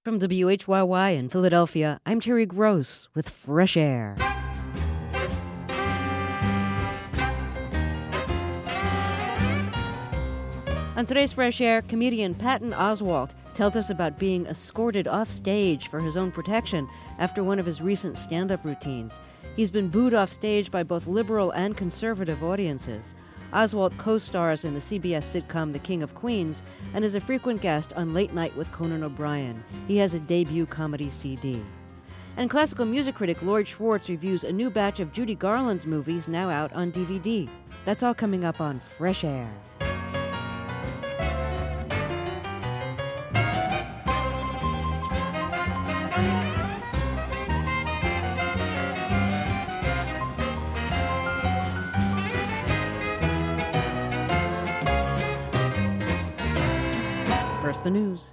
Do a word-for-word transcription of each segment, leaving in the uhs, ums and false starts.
From W H Y Y in Philadelphia, I'm Terry Gross with Fresh Air. On today's Fresh Air, comedian Patton Oswalt tells us about being escorted off stage for his own protection after one of his recent stand-up routines. He's been booed off stage by both liberal and conservative audiences. Oswalt co-stars in the C B S sitcom The King of Queens and is a frequent guest on Late Night with Conan O'Brien. He has a debut comedy C D. And classical music critic Lloyd Schwartz reviews a new batch of Judy Garland's movies now out on D V D. That's all coming up on Fresh Air. First, the news.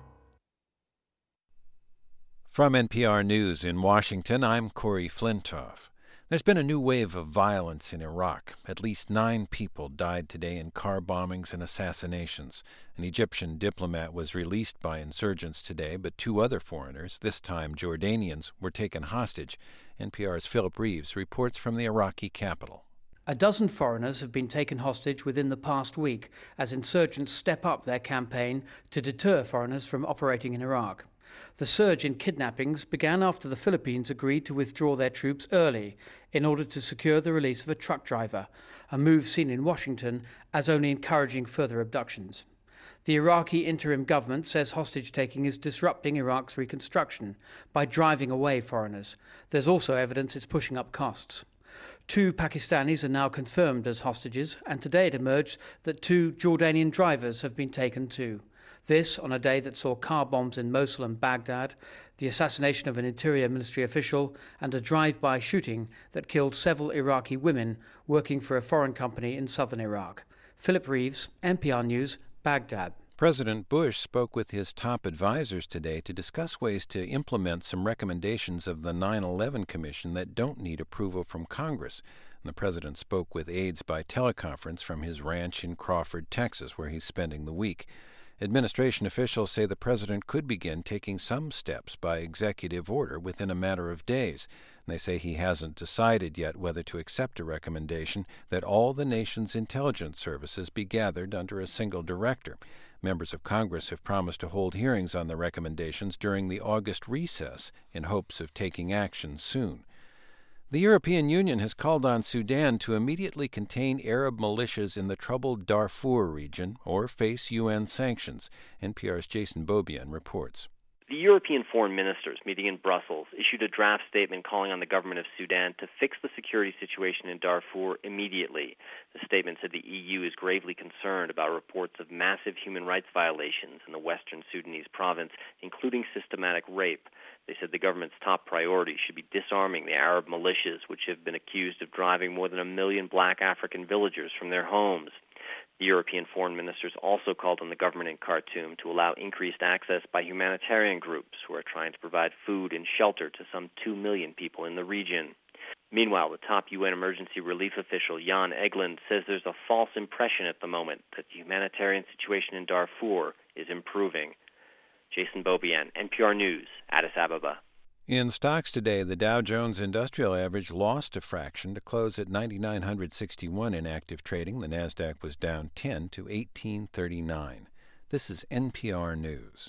From N P R News in Washington, I'm Corey Flintoff. There's been a new wave of violence in Iraq. At least nine people died today in car bombings and assassinations. An Egyptian diplomat was released by insurgents today, but two other foreigners, this time Jordanians, were taken hostage. N P R's Philip Reeves reports from the Iraqi capital. A dozen foreigners have been taken hostage within the past week as insurgents step up their campaign to deter foreigners from operating in Iraq. The surge in kidnappings began after the Philippines agreed to withdraw their troops early in order to secure the release of a truck driver, a move seen in Washington as only encouraging further abductions. The Iraqi interim government says hostage-taking is disrupting Iraq's reconstruction by driving away foreigners. There's also evidence it's pushing up costs. Two Pakistanis are now confirmed as hostages, and today it emerged that two Jordanian drivers have been taken too. This on a day that saw car bombs in Mosul and Baghdad, the assassination of an Interior Ministry official, and a drive-by shooting that killed several Iraqi women working for a foreign company in southern Iraq. Philip Reeves, N P R News, Baghdad. President Bush spoke with his top advisors today to discuss ways to implement some recommendations of the nine eleven Commission that don't need approval from Congress. And the president spoke with aides by teleconference from his ranch in Crawford, Texas, where he's spending the week. Administration officials say the president could begin taking some steps by executive order within a matter of days. And they say he hasn't decided yet whether to accept a recommendation that all the nation's intelligence services be gathered under a single director. Members of Congress have promised to hold hearings on the recommendations during the August recess in hopes of taking action soon. The European Union has called on Sudan to immediately contain Arab militias in the troubled Darfur region or face U N sanctions. N P R's Jason Beaubien reports. The European foreign ministers meeting in Brussels issued a draft statement calling on the government of Sudan to fix the security situation in Darfur immediately. The statement said the E U is gravely concerned about reports of massive human rights violations in the western Sudanese province, including systematic rape. They said the government's top priority should be disarming the Arab militias, which have been accused of driving more than a million black African villagers from their homes. The European foreign ministers also called on the government in Khartoum to allow increased access by humanitarian groups who are trying to provide food and shelter to some two million people in the region. Meanwhile, the top U N emergency relief official Jan Egeland says there's a false impression at the moment that the humanitarian situation in Darfur is improving. Jason Beaubien, N P R News, Addis Ababa. In stocks today, the Dow Jones Industrial Average lost a fraction to close at nine thousand nine hundred sixty-one in active trading. The Nasdaq was down ten to eighteen thirty-nine. This is N P R News.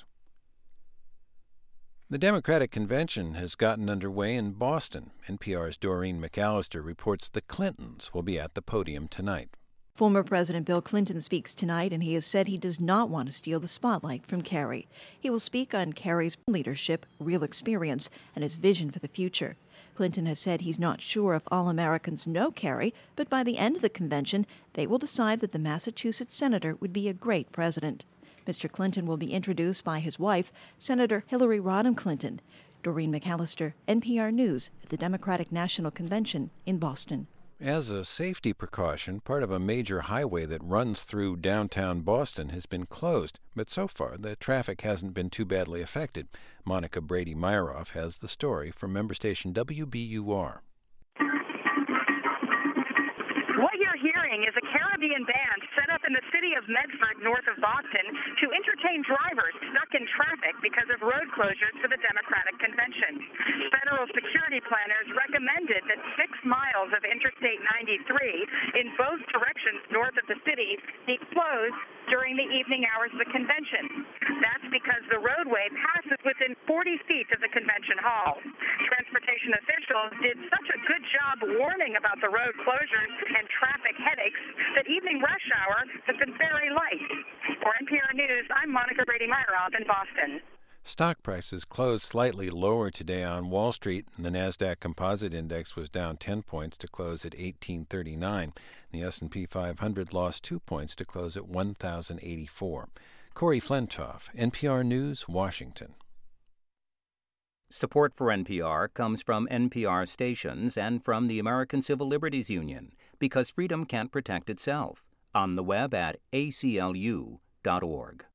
The Democratic Convention has gotten underway in Boston. N P R's Doreen McAllister reports the Clintons will be at the podium tonight. Former President Bill Clinton speaks tonight, and he has said he does not want to steal the spotlight from Kerry. He will speak on Kerry's leadership, real experience, and his vision for the future. Clinton has said he's not sure if all Americans know Kerry, but by the end of the convention, they will decide that the Massachusetts senator would be a great president. Mister Clinton will be introduced by his wife, Senator Hillary Rodham Clinton. Doreen McAllister, N P R News, at the Democratic National Convention in Boston. As a safety precaution, part of a major highway that runs through downtown Boston has been closed, but so far the traffic hasn't been too badly affected. Monica Brady-Myroff has the story from member station W B U R. What you're hearing is a Caribbean band set up up in the city of Medford, north of Boston, to entertain drivers stuck in traffic because of road closures for the Democratic Convention. Federal security planners recommended that six miles of Interstate ninety-three in both directions north of the city be closed during the evening hours of the convention. That's because the roadway passes within forty feet of the convention hall. Transportation officials did such a good job warning about the road closures and traffic headaches that evening rush hour has been very light. For N P R News, I'm Monica Brady-Meyerhoff in Boston. Stock prices closed slightly lower today on Wall Street. The Nasdaq Composite Index was down ten points to close at eighteen thirty-nine. The S and P five hundred lost two points to close at one thousand eighty-four. Corey Flentoff, N P R News, Washington. Support for N P R comes from N P R stations and from the American Civil Liberties Union, because freedom can't protect itself. On the web at A C L U dot org.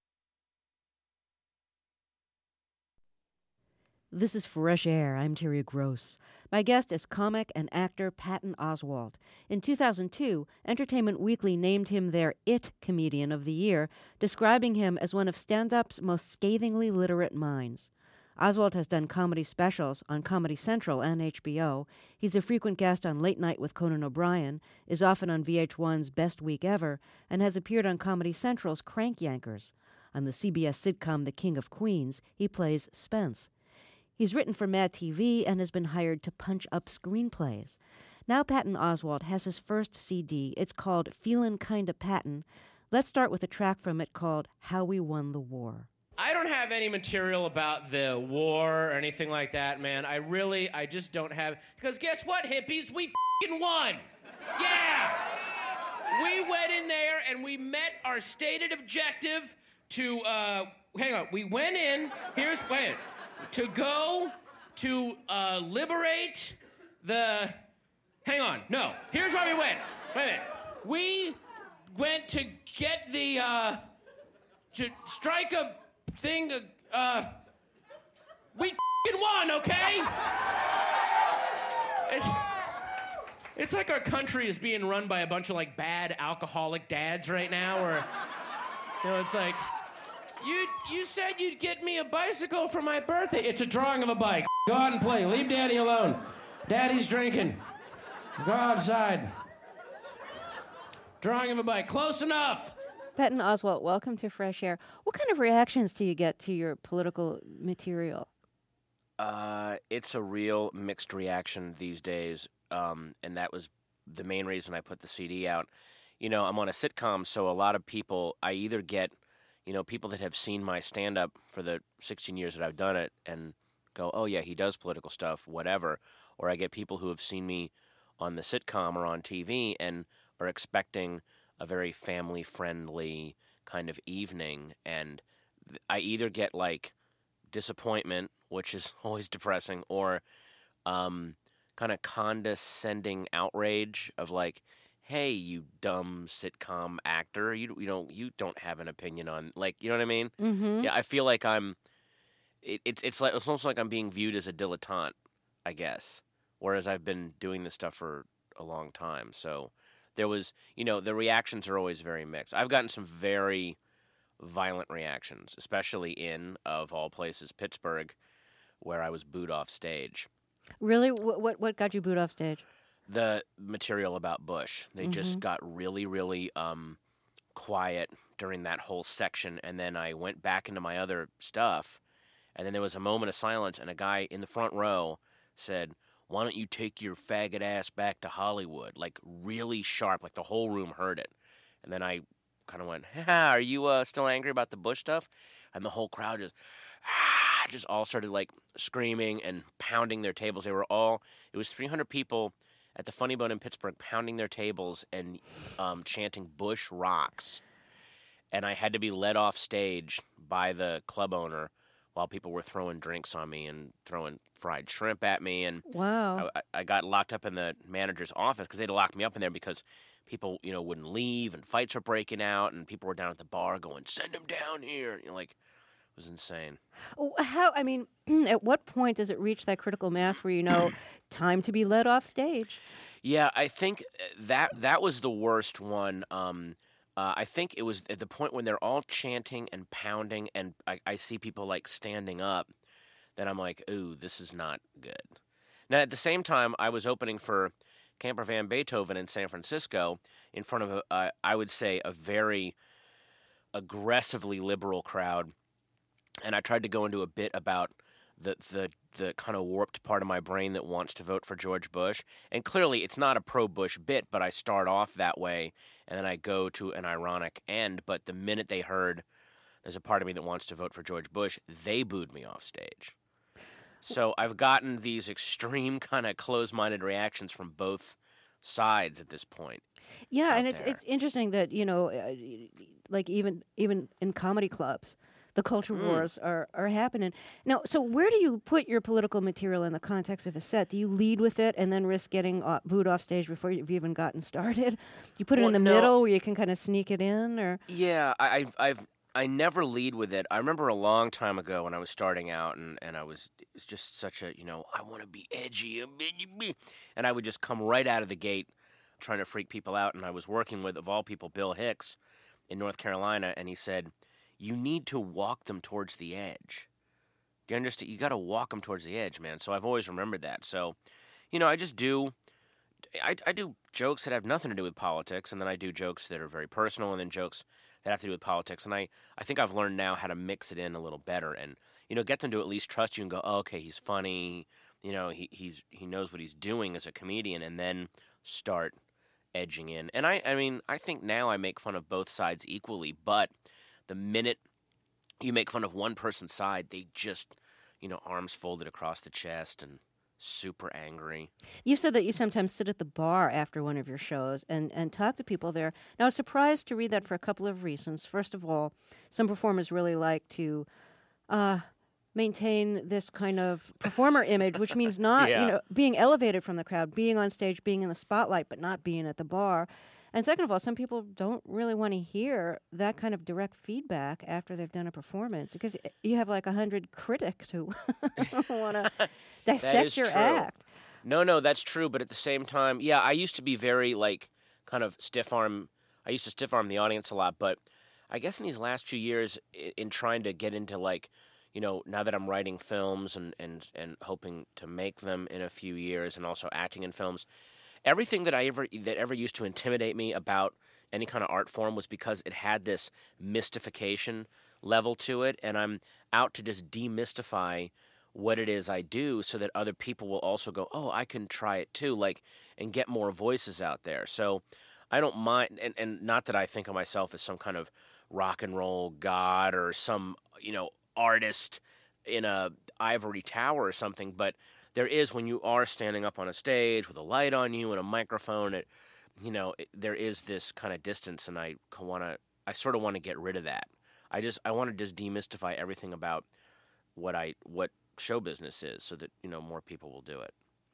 This is Fresh Air. I'm Terry Gross. My guest is comic and actor Patton Oswalt. In two thousand two, Entertainment Weekly named him their It Comedian of the Year, describing him as one of stand-up's most scathingly literate minds. Oswalt has done comedy specials on Comedy Central and H B O. He's a frequent guest on Late Night with Conan O'Brien, is often on V H one's Best Week Ever, and has appeared on Comedy Central's Crank Yankers. On the C B S sitcom The King of Queens, he plays Spence. He's written for Mad T V and has been hired to punch up screenplays. Now Patton Oswalt has his first C D. It's called Feelin' Kinda Patton. Let's start with a track from it called How We Won the War. I don't have any material about the war or anything like that, man. I really, I just don't have... Because guess what, hippies? We f***ing won! Yeah! We went in there and we met our stated objective to, uh... Hang on, we went in... Here's... Wait... To go to uh, liberate the... Hang on, no. Here's why we went. Wait a minute. We went to get the, uh... To strike a thing, uh... We f***ing won, okay? It's, it's like our country is being run by a bunch of, like, bad alcoholic dads right now, or... You know, it's like... You you said you'd get me a bicycle for my birthday. It's a drawing of a bike. Go out and play. Leave Daddy alone. Daddy's drinking. Go outside. Drawing of a bike. Close enough. Patton Oswalt, welcome to Fresh Air. What kind of reactions do you get to your political material? Uh, it's a real mixed reaction these days, um, and that was the main reason I put the C D out. You know, I'm on a sitcom, so a lot of people, I either get... You know, people that have seen my stand-up for the sixteen years that I've done it and go, oh, yeah, he does political stuff, whatever. Or I get people who have seen me on the sitcom or on T V and are expecting a very family-friendly kind of evening. And I either get, like, disappointment, which is always depressing, or um, kind of condescending outrage of, like, hey, you dumb sitcom actor, you you know you don't have an opinion on, like, you know what I mean? Mm-hmm. Yeah, I feel like I'm. It, it's it's like it's almost like I'm being viewed as a dilettante, I guess. Whereas I've been doing this stuff for a long time, so there was, you know, the reactions are always very mixed. I've gotten some very violent reactions, especially in, of all places, Pittsburgh, where I was booed off stage. Really? What what, what got you booed off stage? The material about Bush. They mm-hmm. just got really, really um, quiet during that whole section, and then I went back into my other stuff, and then there was a moment of silence, and a guy in the front row said, why don't you take your faggot ass back to Hollywood? Like, really sharp, like the whole room heard it. And then I kind of went, ha, are you uh, still angry about the Bush stuff? And the whole crowd just, ah, just all started, like, screaming and pounding their tables. They were all, it was three hundred people at the Funny Bone in Pittsburgh, pounding their tables and um, chanting Bush rocks. And I had to be led off stage by the club owner while people were throwing drinks on me and throwing fried shrimp at me. And wow. I, I got locked up in the manager's office because they'd locked me up in there because people, you know, wouldn't leave and fights were breaking out and people were down at the bar going, send him down here. You know, like, it was insane. How, I mean, at what point does it reach that critical mass where you know time to be let off stage? Yeah, I think that that was the worst one. Um, Uh, I think it was at the point when they're all chanting and pounding, and I, I see people like standing up, then I'm like, ooh, this is not good. Now, at the same time, I was opening for Camper Van Beethoven in San Francisco in front of, a, uh, I would say, a very aggressively liberal crowd, and I tried to go into a bit about the the the kind of warped part of my brain that wants to vote for George Bush. And clearly it's not a pro-Bush bit, but I start off that way, and then I go to an ironic end. But the minute they heard there's a part of me that wants to vote for George Bush, they booed me off stage. So I've gotten these extreme kind of closed-minded reactions from both sides at this point. Yeah, and it's there. it's interesting that, you know, uh, like even even in comedy clubs, the culture Mm. wars are, are happening. Now, so where do you put your political material in the context of a set? Do you lead with it and then risk getting uh, booed off stage before you've even gotten started? Do you put it Well, in the no. middle where you can kind of sneak it in? Or Yeah, I, I've, I've, I never lead with it. I remember a long time ago when I was starting out, and, and I was, it was just such a, you know, I want to be edgy, and I would just come right out of the gate trying to freak people out. And I was working with, of all people, Bill Hicks in North Carolina, and he said, you need to walk them towards the edge. Do you understand? You got to walk them towards the edge, man. So I've always remembered that. So, you know, I just do, I, I do jokes that have nothing to do with politics, and then I do jokes that are very personal, and then jokes that have to do with politics. And I, I think I've learned now how to mix it in a little better and, you know, get them to at least trust you and go, oh, okay, he's funny. You know, he he's he knows what he's doing as a comedian, and then start edging in. And I, I mean, I think now I make fun of both sides equally, but the minute you make fun of one person's side, they just, you know, arms folded across the chest and super angry. you've said that you sometimes sit at the bar after one of your shows and, and talk to people there. Now, I was surprised to read that for a couple of reasons. First of all, some performers really like to uh, maintain this kind of performer image, which means not, Yeah. you know, being elevated from the crowd, being on stage, being in the spotlight, but not being at the bar. And second of all, some people don't really want to hear that kind of direct feedback after they've done a performance, because you have like a hundred critics who want to dissect is your true. act. No, no, that's true. But at the same time, yeah, I used to be very, like, kind of stiff arm. I used to stiff arm the audience a lot. But I guess in these last few years, in, in trying to get into, like, you know, now that I'm writing films and, and, and hoping to make them in a few years, and also acting in films, everything that I ever that ever used to intimidate me about any kind of art form was because it had this mystification level to it, and I'm out to just demystify what it is I do so that other people will also go, oh, I can try it too, like, and get more voices out there. So I don't mind, and, and not that I think of myself as some kind of rock and roll god or some, you know, artist in a ivory tower or something, but there is, when you are standing up on a stage with a light on you and a microphone, it, you know, it, there is this kind of distance, and I want to, I sort of want to get rid of that. I just, I want to just demystify everything about what I, what show business is, so that, you know, more people will do it.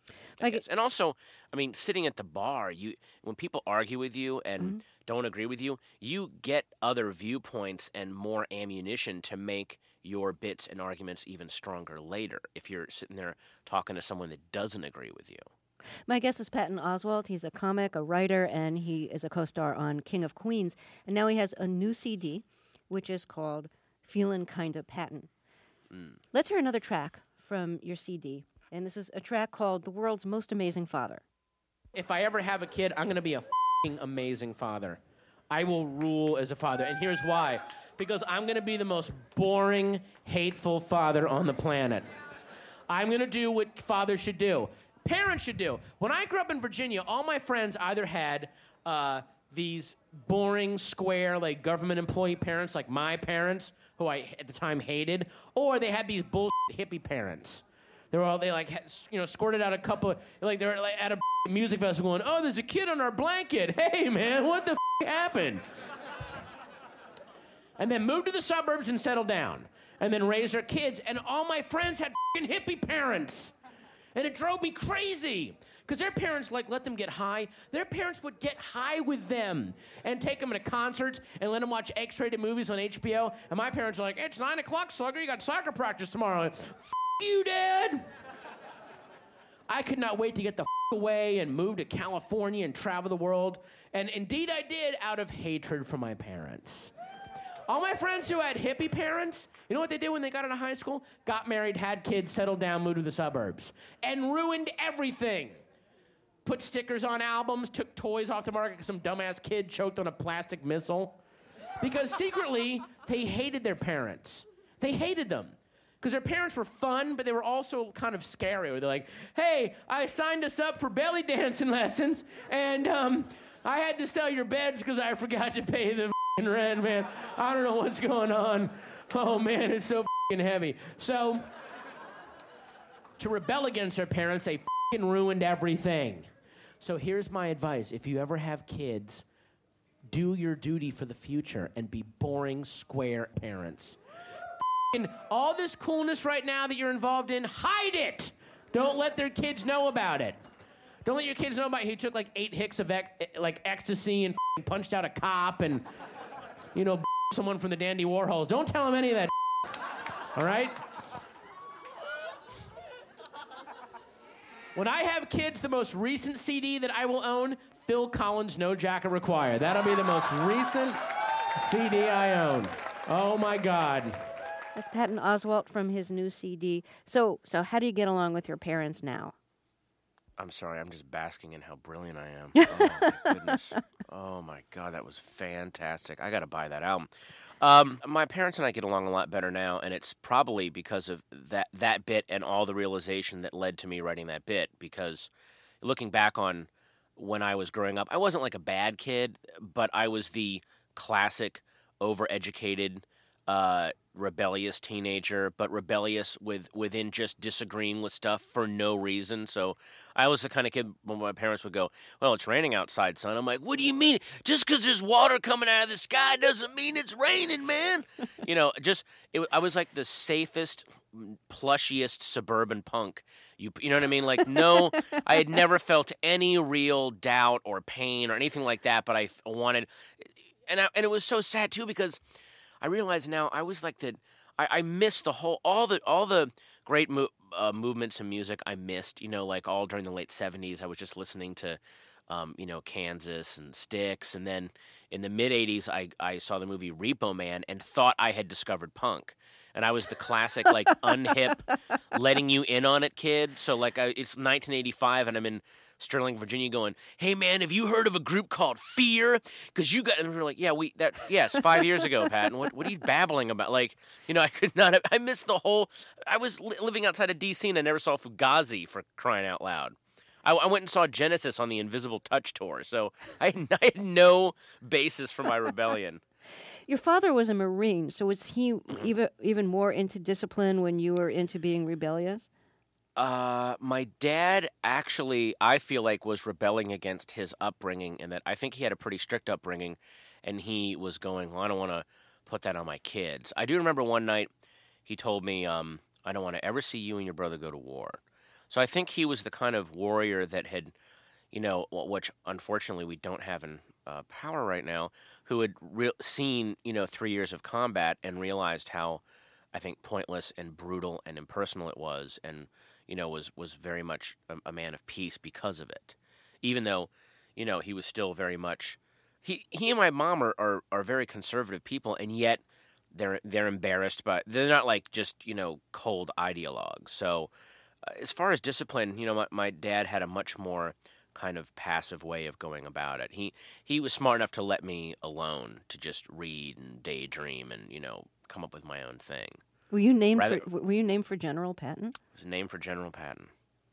I Like guess. And also, I mean, sitting at the bar, you when people argue with you and Mm-hmm. don't agree with you, you get other viewpoints and more ammunition to make your bits and arguments even stronger later if you're sitting there talking to someone that doesn't agree with you. My guest is Patton Oswalt. He's a comic, a writer, and he is a co-star on King of Queens. And now he has a new C D, which is called Feelin' Kinda Patton. Mm. Let's hear another track from your C D. And this is a track called The World's Most Amazing Father. If I ever have a kid, I'm going to be a f***ing amazing father. I will rule as a father. And here's why. Because I'm going to be the most boring, hateful father on the planet. I'm going to do what fathers should do. Parents should do. When I grew up in Virginia, all my friends either had uh, these boring, square, like government employee parents, like my parents, who I at the time hated, or they had these bullshit hippie parents. They were all, they like, had, you know, squirted out a couple of, like they were like at a music festival going, oh, there's a kid on our blanket. Hey, man, what the f- happened? And then moved to the suburbs and settled down. And then raised their kids. And all my friends had f***ing hippie parents. And it drove me crazy. Because their parents, like, let them get high. Their parents would get high with them and take them to concerts and let them watch X-rated movies on H B O. And my parents were like, it's nine o'clock, slugger. You got soccer practice tomorrow. F*** you, Dad. I could not wait to get the f- away and move to California and travel the world. And indeed I did, out of hatred for my parents. All my friends who had hippie parents, you know what they did when they got out of high school? Got married, had kids, settled down, moved to the suburbs, and ruined everything. Put stickers on albums, took toys off the market because some dumbass kid choked on a plastic missile. Because secretly, they hated their parents. They hated them. Because their parents were fun, but they were also kind of scary. They're like, hey, I signed us up for belly dancing lessons, and um, I had to sell your beds because I forgot to pay the rent, man. I don't know what's going on. Oh, man, it's so heavy. So, to rebel against their parents, they ruined everything. So here's my advice. If you ever have kids, do your duty for the future and be boring, square parents. All this coolness right now that you're involved in, hide it. Don't let their kids know about it. Don't let your kids know about he took like eight hicks of ec- like ecstasy and punched out a cop and, you know, someone from the Dandy Warhols. Don't tell them any of that. All right? When I have kids, the most recent C D that I will own, Phil Collins' No Jacket Required. That'll be the most recent C D I own. Oh, my God. That's Patton Oswalt from his new C D. So, so how do you get along with your parents now? I'm sorry, I'm just basking in how brilliant I am. Oh, my goodness. Oh, my God, that was fantastic. I got to buy that album. Um, my parents and I get along a lot better now, and it's probably because of that that bit and all the realization that led to me writing that bit, because looking back on when I was growing up, I wasn't like a bad kid, but I was the classic overeducated, uh, rebellious teenager, but rebellious with within just disagreeing with stuff for no reason. So I was the kind of kid when my parents would go, well, it's raining outside, son. I'm like, what do you mean? Just because there's water coming out of the sky doesn't mean it's raining, man. you know, just it, I was like the safest, plushiest suburban punk. You, you know what I mean? Like, no, I had never felt any real doubt or pain or anything like that, but I wanted, and I, and it was so sad too, because I realize now I was like that. I, I missed the whole, all the, all the great mo- uh, movements in music. I missed, you know, like all during the late seventies. I was just listening to, um, you know, Kansas and Styx, and then in the mid eighties, I I saw the movie Repo Man and thought I had discovered punk, and I was the classic like unhip, letting you in on it kid. So like I, it's nineteen eighty-five, and I'm in Sterling, Virginia, going, hey, man, have you heard of a group called Fear? Because you got, and we were like, yeah, we, that, yes, five years ago, Patton. What, what are you babbling about? Like, you know, I could not have, I missed the whole, I was li- living outside of D C and I never saw Fugazi, for crying out loud. I, I went and saw Genesis on the Invisible Touch tour, so I, I had no basis for my rebellion. Your father was a Marine, so was he even even more into discipline when you were into being rebellious? Uh, my dad actually, I feel like, was rebelling against his upbringing, and that I think he had a pretty strict upbringing, and he was going, well, I don't want to put that on my kids. I do remember one night he told me, um, I don't want to ever see you and your brother go to war. So I think he was the kind of warrior that had, you know, which unfortunately we don't have in uh, power right now, who had re- seen, you know, three years of combat and realized how, I think, pointless and brutal and impersonal it was, and you know, was, was very much a, a man of peace because of it. Even though, you know, he was still very much, he he and my mom are, are, are very conservative people, and yet they're they're embarrassed by, they're not like just, you know, cold ideologues. So uh, as far as discipline, you know, my, my dad had a much more kind of passive way of going about it. He he was smart enough to let me alone to just read and daydream and, you know, come up with my own thing. Were you named Rather, for Were you named for General Patton? It was named for General Patton.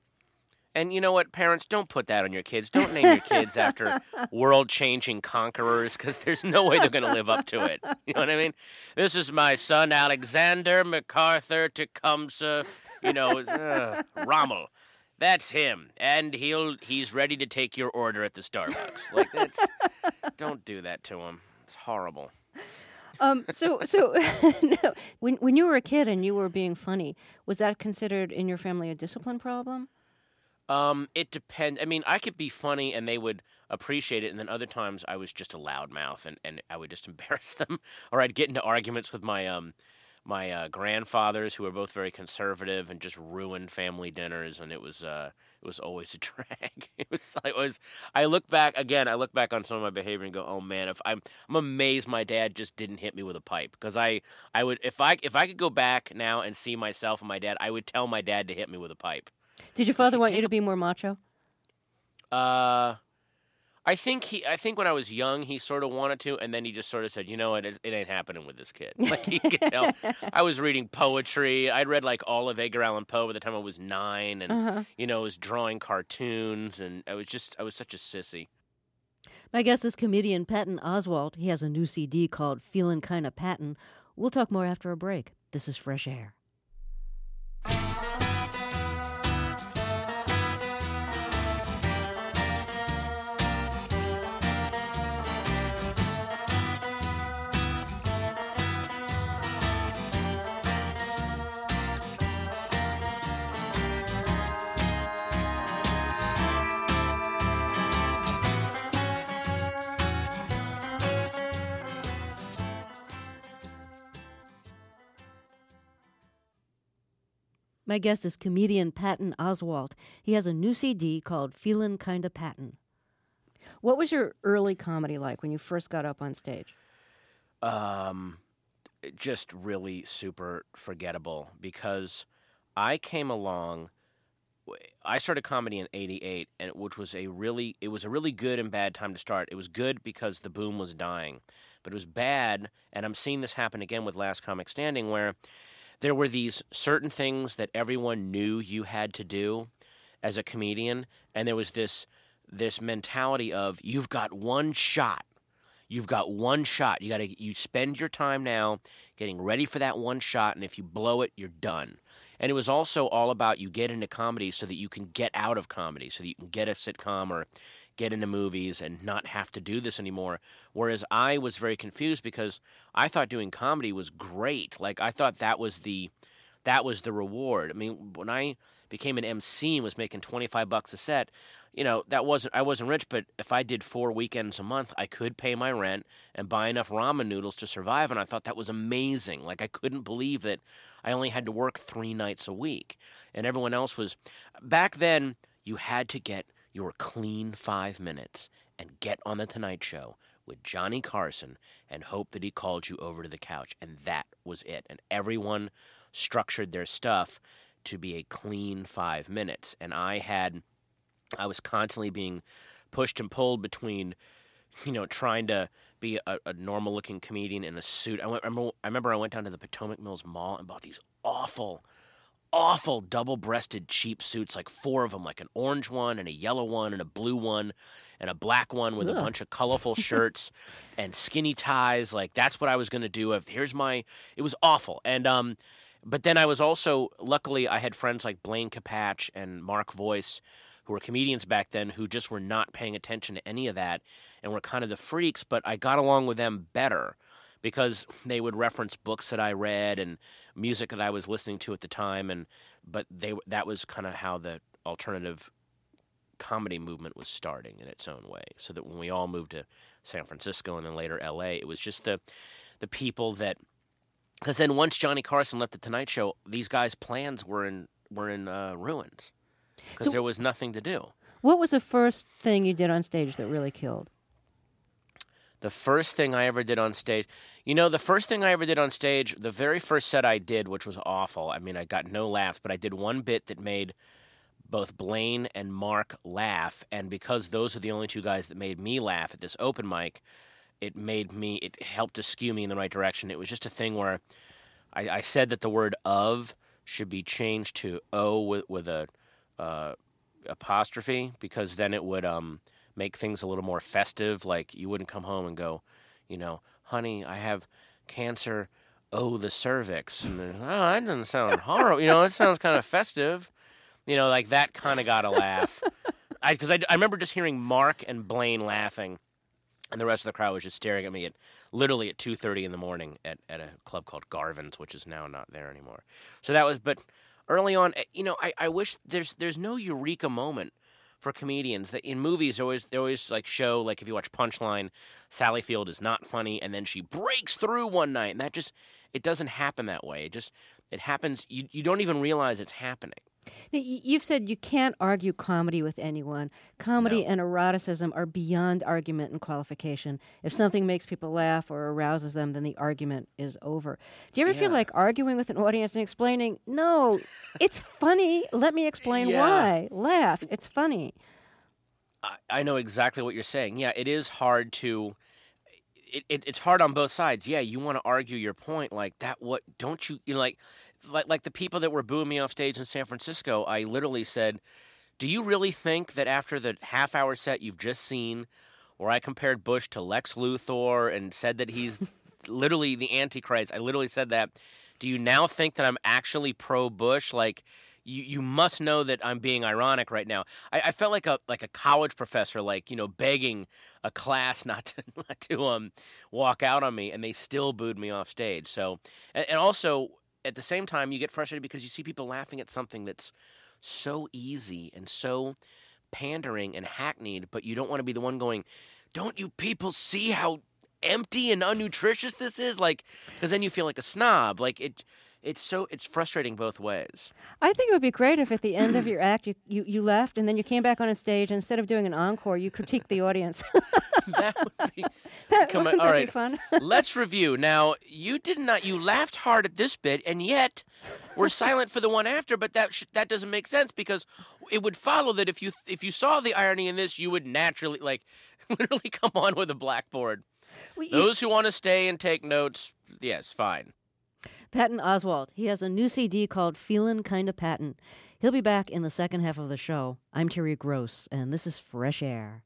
And you know what, parents, don't put that on your kids. Don't name your kids after world-changing conquerors, because there's no way they're going to live up to it. You know what I mean? This is my son, Alexander MacArthur Tecumseh, you know, uh, Rommel. That's him, and he'll he's ready to take your order at the Starbucks. Like, that's, don't do that to him. It's horrible. Um, so, so no, when when you were a kid and you were being funny, was that considered in your family a discipline problem? Um, it depends. I mean, I could be funny and they would appreciate it, and then other times I was just a loudmouth and, and I would just embarrass them, or I'd get into arguments with my um my uh, grandfathers, who were both very conservative and just ruined family dinners, and it was uh, it was always a drag. It was it was. I look back again. I look back on some of my behavior and go, oh man, if I'm I'm amazed my dad just didn't hit me with a pipe, because I I would if I if I could go back now and see myself and my dad, I would tell my dad to hit me with a pipe. Did your father want you to be more macho? Uh. I think he. I think when I was young, he sort of wanted to, and then he just sort of said, "You know what? It, it ain't happening with this kid." Like he could tell. I was reading poetry. I'd read like all of Edgar Allan Poe by the time I was nine, and Uh-huh. you know, I was drawing cartoons, and I was just, I was such a sissy. My guest is comedian Patton Oswalt. He has a new C D called Feelin' Kinda Patton. We'll talk more after a break. This is Fresh Air. My guest is comedian Patton Oswalt. He has a new C D called Feelin' Kinda Patton. What was your early comedy like when you first got up on stage? Um, just really super forgettable, because I came along. I started comedy in eighty-eight, and which was a really it was a really good and bad time to start. It was good because the boom was dying, but it was bad, and I'm seeing this happen again with Last Comic Standing, where there were these certain things that everyone knew you had to do as a comedian, and there was this this mentality of, you've got one shot. You've got one shot. You got to you spend your time now getting ready for that one shot, and if you blow it, you're done. And it was also all about, you get into comedy so that you can get out of comedy, so that you can get a sitcom or get into movies and not have to do this anymore. Whereas I was very confused, because I thought doing comedy was great. Like, I thought that was the that was the reward. I mean, when I became an M C and was making twenty-five bucks a set, you know, that wasn't I wasn't rich, but if I did four weekends a month, I could pay my rent and buy enough ramen noodles to survive, and I thought that was amazing. Like, I couldn't believe that I only had to work three nights a week, and everyone else was. Back then, you had to get your clean five minutes and get on the Tonight Show with Johnny Carson and hope that he called you over to the couch, and that was it. And everyone structured their stuff to be a clean five minutes, and I had, I was constantly being pushed and pulled between, you know, trying to be a, a normal-looking comedian in a suit. I, went, I, remember, I remember I went down to the Potomac Mills Mall and bought these awful, awful double-breasted cheap suits, like four of them, like an orange one and a yellow one and a blue one and a black one with Ugh. a bunch of colorful shirts and skinny ties. Like, that's what I was going to do. If here's my, it was awful. And um, but then I was also, luckily, I had friends like Blaine Capatch and Mark Voice, who were comedians back then, who just were not paying attention to any of that and were kind of the freaks. But I got along with them better, because they would reference books that I read and music that I was listening to at the time, and but they that was kind of how the alternative comedy movement was starting in its own way. So that when we all moved to San Francisco and then later L A, it was just the the people that, because then once Johnny Carson left the Tonight Show, these guys' plans were in were in uh, ruins, because So- there was nothing to do. What was the first thing you did on stage that really killed? The first thing I ever did on stage, you know, the first thing I ever did on stage, the very first set I did, which was awful. I mean, I got no laughs, but I did one bit that made both Blaine and Mark laugh. And because those are the only two guys that made me laugh at this open mic, it made me, it helped to skew me in the right direction. It was just a thing where I, I said that the word of should be changed to O with, with a uh, apostrophe, because then it would um, make things a little more festive. Like, you wouldn't come home and go, you know, honey, I have cancer, oh, the cervix. And then, oh, that doesn't sound horrible. You know, it sounds kind of festive. You know, like that kind of got a laugh. Because I, I, I remember just hearing Mark and Blaine laughing, and the rest of the crowd was just staring at me at literally at two thirty in the morning at, at a club called Garvin's, which is now not there anymore. So that was, but early on, you know, I, I wish there's there's no eureka moment for comedians. That in movies, they always they always like show like if you watch Punchline, Sally Field is not funny, and then she breaks through one night, and that just it doesn't happen that way. It just it happens. You you don't even realize it's happening. Now, y- you've said you can't argue comedy with anyone. Comedy No. and eroticism are beyond argument and qualification. If something makes people laugh or arouses them, then the argument is over. Do you ever feel Yeah. like arguing with an audience and explaining, no, it's funny, let me explain Yeah. why. Laugh, it's funny. I, I know exactly what you're saying. Yeah, it is hard to. It, it it's hard on both sides. Yeah, you want to argue your point like that. What don't you you know like like like the people that were booing me off stage in San Francisco? I literally said, "Do you really think that after the half hour set you've just seen, where I compared Bush to Lex Luthor and said that he's literally the Antichrist? I literally said that. Do you now think that I'm actually pro Bush? Like." You, you must know that I'm being ironic right now. I, I felt like a like a college professor, like you know, begging a class not to not to um walk out on me, and they still booed me off stage. So, and, and also at the same time, you get frustrated because you see people laughing at something that's so easy and so pandering and hackneyed, but you don't want to be the one going, "Don't you people see how empty and unnutritious this is?" Like, because then you feel like a snob. Like it. It's so it's frustrating both ways. I think it would be great if at the end of your act you, you, you left and then you came back on stage and instead of doing an encore, you critiqued the audience. That would be that, come wouldn't on, that all be right. fun? Let's review. Now, you did not you laughed hard at this bit and yet were silent for the one after, but that sh- that doesn't make sense because it would follow that if you if you saw the irony in this, you would naturally like literally come on with a blackboard. Well, you- Those who want to stay and take notes, yes, fine. Patton Oswalt. He has a new C D called Feelin' Kinda Patton. He'll be back in the second half of the show. I'm Terry Gross, and this is Fresh Air.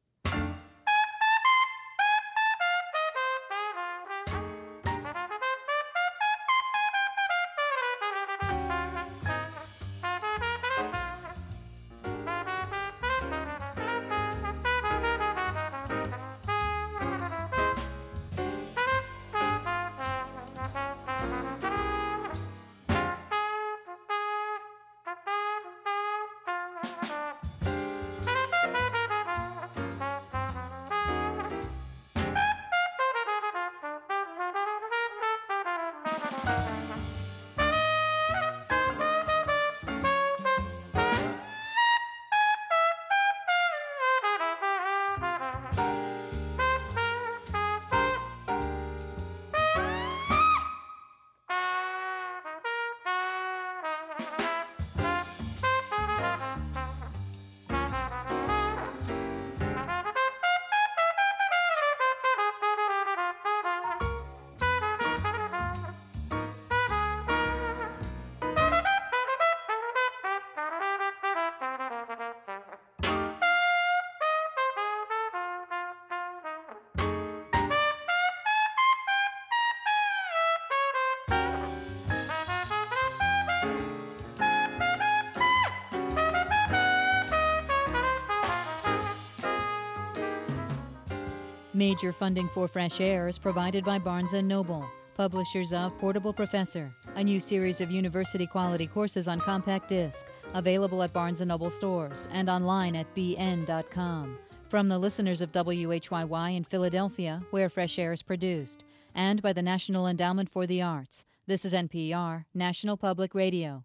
Major funding for Fresh Air is provided by Barnes and Noble, publishers of Portable Professor, a new series of university-quality courses on compact disc, available at Barnes and Noble stores and online at b n dot com. From the listeners of W H Y Y in Philadelphia, where Fresh Air is produced, and by the National Endowment for the Arts, this is N P R, National Public Radio.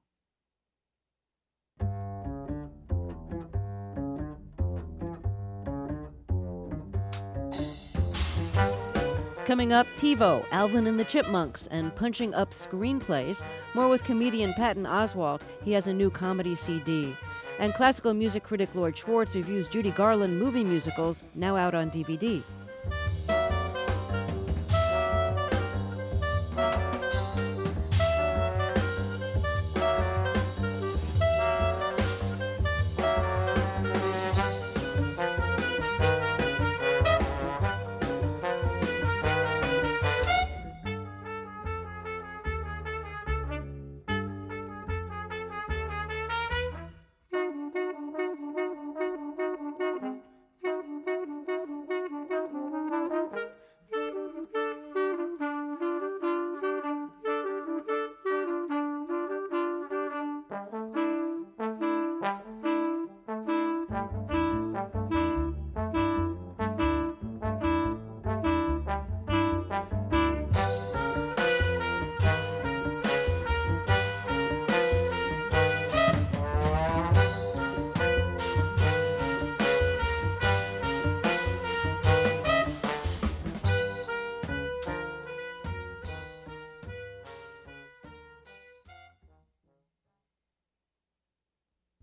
Coming up, TiVo, Alvin and the Chipmunks, and Punching Up Screenplays. More with comedian Patton Oswalt. He has a new comedy C D. And classical music critic Lord Schwartz reviews Judy Garland movie musicals, now out on D V D.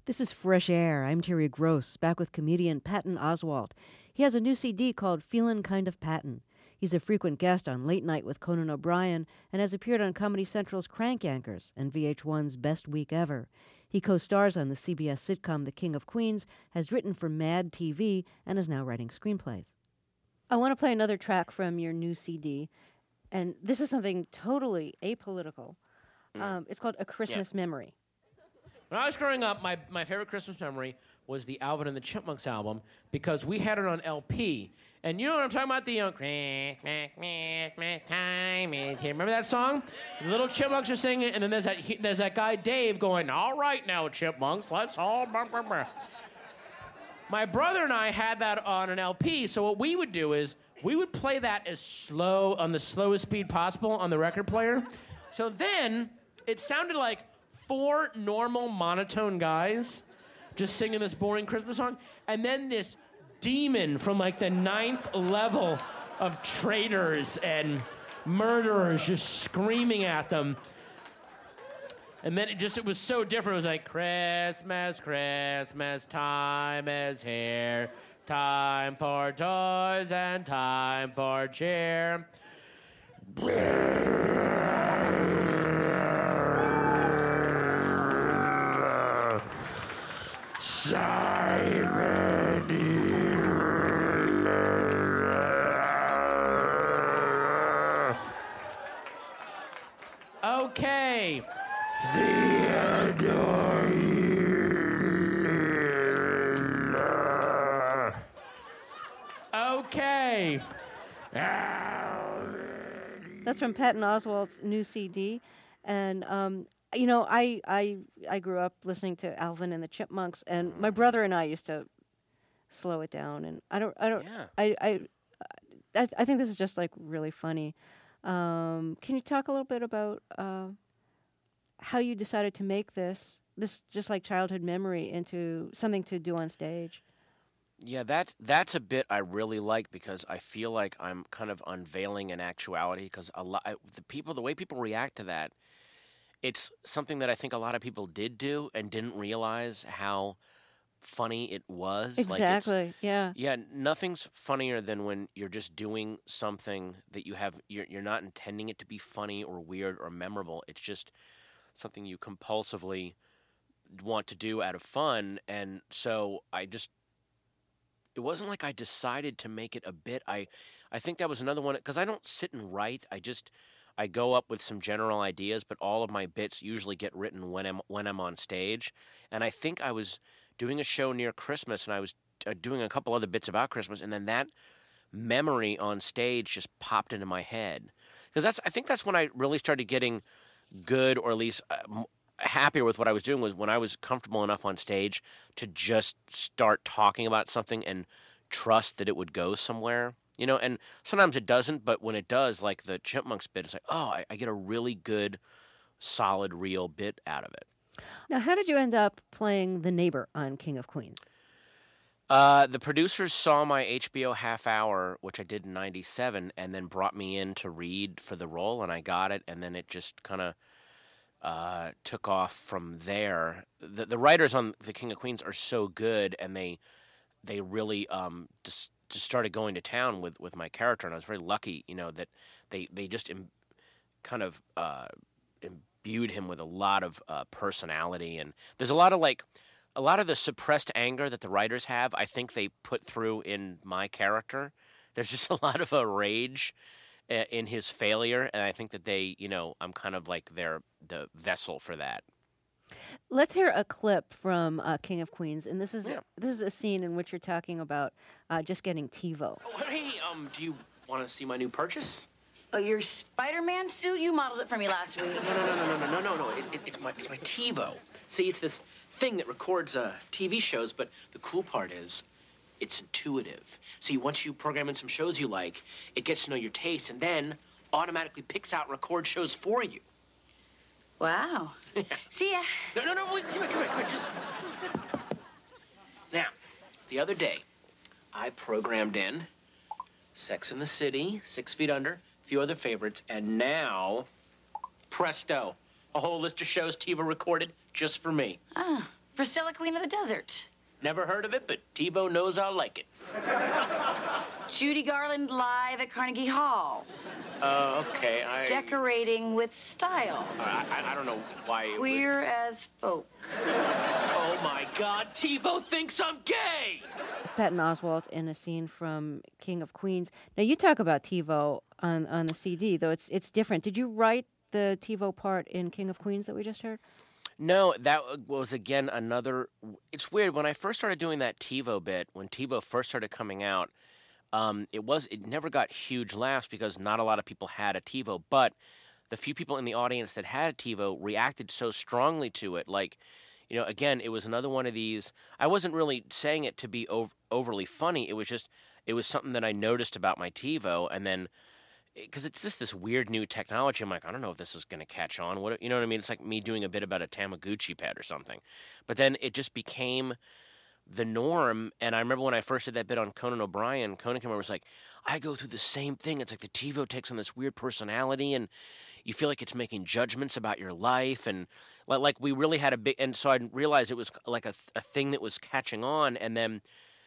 This is Fresh Air. I'm Terry Gross, back with comedian Patton Oswalt. He has a new C D called Feelin' Kind of Patton. He's a frequent guest on Late Night with Conan O'Brien and has appeared on Comedy Central's Crank Yankers and V H one's Best Week Ever. He co-stars on the C B S sitcom The King of Queens, has written for Mad T V, and is now writing screenplays. I want to play another track from your new C D, and this is something totally apolitical. Mm. Um, it's called A Christmas yeah. Memory. When I was growing up, my, my favorite Christmas memory was the Alvin and the Chipmunks album because we had it on L P. And you know what I'm talking about? The, you know, Christmas, Christmas time is here. Remember that song? The little chipmunks are singing, and then there's that he, there's that guy Dave going, all right now, chipmunks, let's all... Blah, blah, blah. My brother and I had that on an L P, so what we would do is we would play that as slow, on the slowest speed possible on the record player. So then it sounded like four normal monotone guys just singing this boring Christmas song, and then this demon from like the ninth level of traitors and murderers just screaming at them. And then it just, it was so different. It was like, Christmas, Christmas time is here. Time for toys and time for cheer. Okay. Okay. That's from Patton Oswalt's new C D, and um, you know, I I I grew up listening to Alvin and the Chipmunks, and my brother and I used to slow it down, and I don't I don't Yeah. I, I I I think this is just like really funny. Um, can you talk a little bit about uh, how you decided to make this this just like childhood memory into something to do on stage? Yeah, that, that's a bit I really like because I feel like I'm kind of unveiling an actuality because a lot the people the way people react to that, it's something that I think a lot of people did do and didn't realize how funny it was. Exactly. Like it's, yeah. Yeah, nothing's funnier than when you're just doing something that you have you're you're not intending it to be funny or weird or memorable. It's just something you compulsively want to do out of fun, and so I just it wasn't like I decided to make it a bit. I I think that was another one because I don't sit and write. I just I go up with some general ideas, but all of my bits usually get written when I'm when I'm on stage. And I think I was doing a show near Christmas, and I was uh, doing a couple other bits about Christmas, and then that memory on stage just popped into my head because that's I think that's when I really started getting good, or at least uh, happier with what I was doing, was when I was comfortable enough on stage to just start talking about something and trust that it would go somewhere. You know, and sometimes it doesn't, but when it does, like the Chipmunks bit, it's like, oh, I, I get a really good, solid, real bit out of it. Now, how did you end up playing the neighbor on King of Queens? Uh, the producers saw my H B O half hour, which I did in ninety-seven, and then brought me in to read for the role, and I got it, and then it just kind of uh, took off from there. The, the writers on The King of Queens are so good, and they they really um, just, just started going to town with, with my character, and I was very lucky, you know, that they, they just im- kind of uh, imbued him with a lot of uh, personality, and there's a lot of, like, a lot of the suppressed anger that the writers have, I think they put through in my character. There's just a lot of a rage uh, in his failure, and I think that they, you know, I'm kind of like their the vessel for that. Let's hear a clip from uh, King of Queens, and this is Yeah. this is a scene in which you're talking about uh, just getting TiVo. Oh, hey, um, do you want to see my new purchase? Oh, your Spider-Man suit? You modeled it for me last week. No, no, no, no, no, no, no, no. It, it, it's my it's my TiVo. See, it's this thing that records uh, T V shows, but the cool part is it's intuitive. See, once you program in some shows you like, it gets to know your tastes and then automatically picks out and records shows for you. Wow. See ya. No, no, no, wait, come here, come here, come here, just... Now, the other day, I programmed in Sex and the City, Six Feet Under, a few other favorites, and now, presto, a whole list of shows TiVo recorded just for me. Ah. Priscilla, Queen of the Desert. Never heard of it, but TiVo knows I'll like it. Judy Garland live at Carnegie Hall. Uh, okay, I... Decorating with style. I, I, I don't know why it Queer would... as folk. Oh, my God, TiVo thinks I'm gay! It's Patton Oswalt in a scene from King of Queens. Now, you talk about TiVo on, on the C D, though it's it's different. Did you write the TiVo part in King of Queens that we just heard? No, that was, again, another... It's weird. When I first started doing that TiVo bit, when TiVo first started coming out, um, it was it never got huge laughs because not a lot of people had a TiVo, but the few people in the audience that had a TiVo reacted so strongly to it. Like, you know, again, it was another one of these... I wasn't really saying it to be ov- overly funny. It was just... It was something that I noticed about my TiVo, and then... Because it's just this weird new technology. I'm like, I don't know if this is going to catch on. What you know what I mean? It's like me doing a bit about a Tamagotchi pet or something. But then it just became the norm. And I remember when I first did that bit on Conan O'Brien, Conan came over and was like, I go through the same thing. It's like the TiVo takes on this weird personality, and you feel like it's making judgments about your life. And like we really had a big... And so I realized it was like a, a thing that was catching on. And then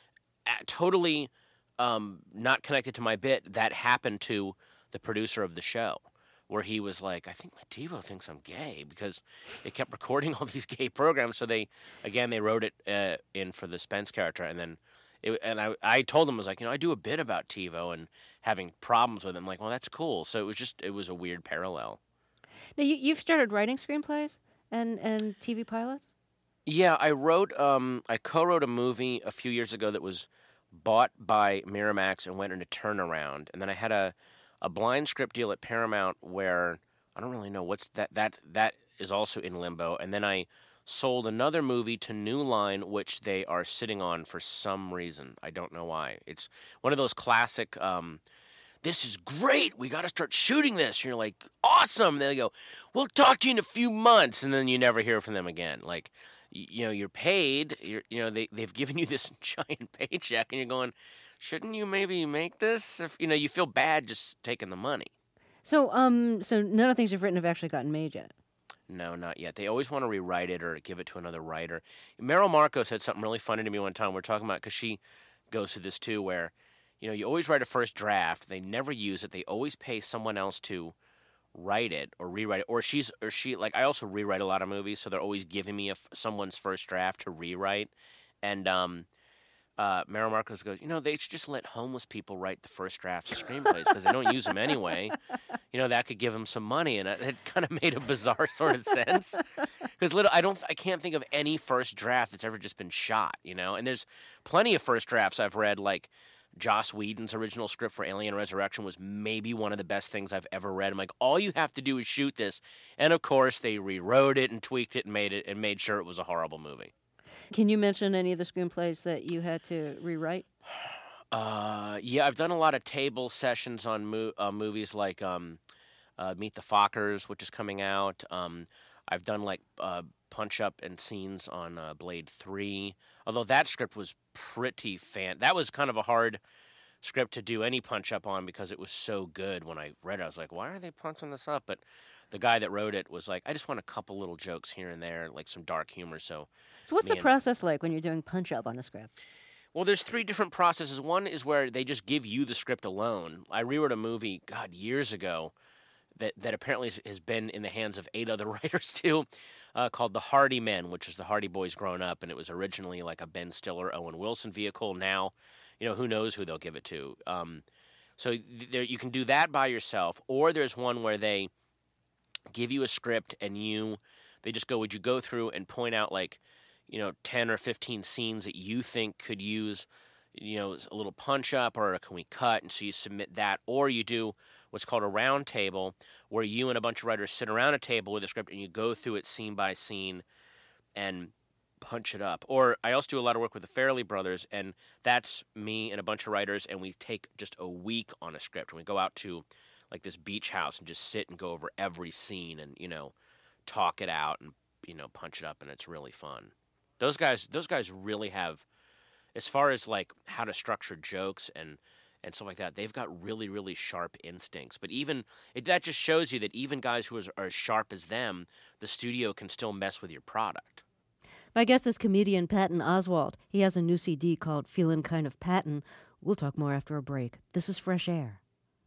totally um, not connected to my bit, that happened to... the producer of the show, where he was like, I think my TiVo thinks I'm gay because it kept recording all these gay programs. So they, again, they wrote it uh, in for the Spence character. And then, it, and I, I told them, I was like, you know, I do a bit about TiVo and having problems with it. I'm like, well, that's cool. So it was just, it was a weird parallel. Now, you, you've started writing screenplays and, and T V pilots? Yeah, I wrote, um, I co-wrote a movie a few years ago that was bought by Miramax and went in a turnaround. And then I had a, a blind script deal at Paramount where I don't really know what's that that that is also in limbo. And then I sold another movie to New Line, which they are sitting on for some reason. I don't know why. It's one of those classic, um, this is great, we got to start shooting this. And you're like, awesome. And they go, we'll talk to you in a few months. And then you never hear from them again. Like, you know, you're paid, you're, you know, they, they've given you this giant paycheck and you're going, shouldn't you maybe make this? If, you know, you feel bad just taking the money. So, um, so none of the things you've written have actually gotten made yet? No, not yet. They always want to rewrite it or give it to another writer. Meryl Marco said something really funny to me one time. We're talking about, because she goes through this too, where, you know, you always write a first draft. They never use it. They always pay someone else to write it or rewrite it. Or she's, or she, like, I also rewrite a lot of movies, so they're always giving me a, someone's first draft to rewrite. And, um, Uh, Meryl Marcos goes, you know, they should just let homeless people write the first drafts of screenplays because they don't use them anyway. You know, that could give them some money, and it, it kind of made a bizarre sort of sense. Because little, I don't, I can't think of any first draft that's ever just been shot. You know, and there's plenty of first drafts I've read. Like Joss Whedon's original script for Alien Resurrection was maybe one of the best things I've ever read. I'm like, all you have to do is shoot this, and of course they rewrote it and tweaked it and made it and made sure it was a horrible movie. Can you mention any of the screenplays that you had to rewrite? Uh, yeah, I've done a lot of table sessions on mo- uh, movies like um, uh, Meet the Fockers, which is coming out. Um, I've done like uh, punch-up and scenes on uh, Blade three, although that script was pretty fan. That was kind of a hard script to do any punch-up on because it was so good. When I read it, I was like, why are they punching this up? But the guy that wrote it was like, I just want a couple little jokes here and there, like some dark humor. So, so what's the and... process like when you're doing punch-up on a script? Well, there's three different processes. One is where they just give you the script alone. I rewrote a movie, God, years ago, that, that apparently has been in the hands of eight other writers too, uh, called The Hardy Men, which is the Hardy Boys grown up, and it was originally like a Ben Stiller, Owen Wilson vehicle. Now, you know, who knows who they'll give it to. Um, so th- there, you can do that by yourself, or there's one where they give you a script and you, they just go, would you go through and point out like, you know, ten or fifteen scenes that you think could use, you know, a little punch up, or can we cut? And so you submit that, or you do what's called a round table, where you and a bunch of writers sit around a table with a script and you go through it scene by scene and punch it up. Or I also do a lot of work with the Farrelly brothers, and that's me and a bunch of writers, and we take just a week on a script, and we go out to like this beach house and just sit and go over every scene and, you know, talk it out and, you know, punch it up, and it's really fun. Those guys, those guys really have, as far as like how to structure jokes and, and stuff like that, they've got really, really sharp instincts. But even it, that just shows you that even guys who are, are as sharp as them, the studio can still mess with your product. My guest is comedian Patton Oswalt. He has a new C D called Feelin' Kind of Patton. We'll talk more after a break. This is Fresh Air.